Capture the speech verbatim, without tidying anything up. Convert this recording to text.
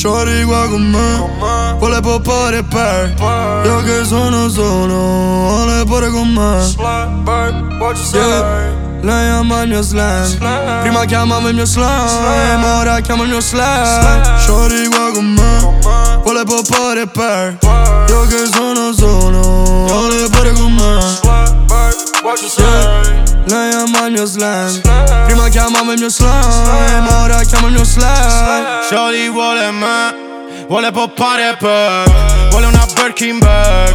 Shorty qua con me, vuole poppare per io che sono solo, vuole pure con me. Yeah. Lei ama il mio slang, prima chiamava il mio slang, ora chiama il mio slang. Shorty qua con me, vuole poppare per io che sono solo, vuole pure con me. Yeah. Lei ama il mio slang, prima chiamava il mio slang, ora chiama il mio slang. Shorty vuole me, vuole poppare per, vuole una Birkin bag,